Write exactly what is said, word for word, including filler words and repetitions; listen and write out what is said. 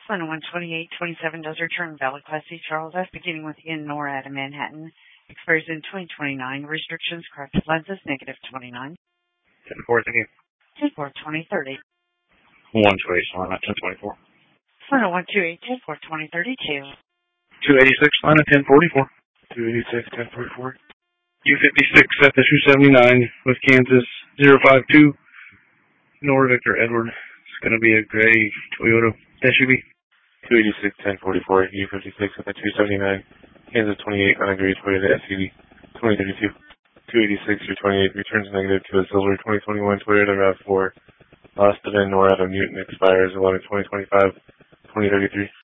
One one twenty-eight twenty-seven does return valid Class C Charles F. beginning with in NORAD in Manhattan. Expires in twenty twenty-nine. Restrictions, corrected lenses, negative twenty-nine. ten four, thank you. ten four twenty thirty. one two eight, line at ten twenty-four. one one two eight ten four twenty thirty-two. two eighty-six, line at ten forty-four. two eighty-six, ten forty-four. U fifty-six at the two seventy-nine with Kansas zero five two. Nor Victor Edward. It's going to be a gray Toyota S U V. two eighty-six, ten forty-four. U fifty-six at the two seventy-nine. Kansas twenty-eight on a gray Toyota S U V. twenty thirty-two. two eighty-six through twenty-eight returns negative to a silver twenty twenty-one Toyota RAV four. Lost event NORAD of Newton expires eleven twenty twenty-five. twenty thirty-three.